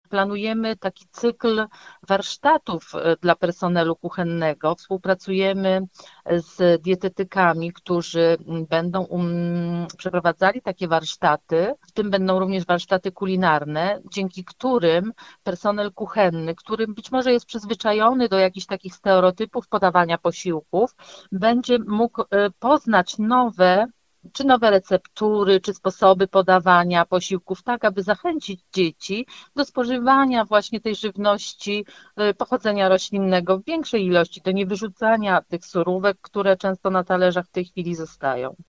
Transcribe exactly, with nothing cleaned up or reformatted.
planujemy taki cykl warsztatów dla personelu kuchennego. Współpracujemy z dietetykami, którzy będą um, przeprowadzali takie warsztaty. W tym będą również warsztaty kulinarne, dzięki którym personel kuchenny, który być może jest przyzwyczajony do jakichś takich stereotypów podawania posiłków, będzie mógł poznać nowe czy nowe receptury, czy sposoby podawania posiłków, tak aby zachęcić dzieci do spożywania właśnie tej żywności pochodzenia roślinnego w większej ilości, do niewyrzucania tych surówek, które często na talerzach w tej chwili zostają.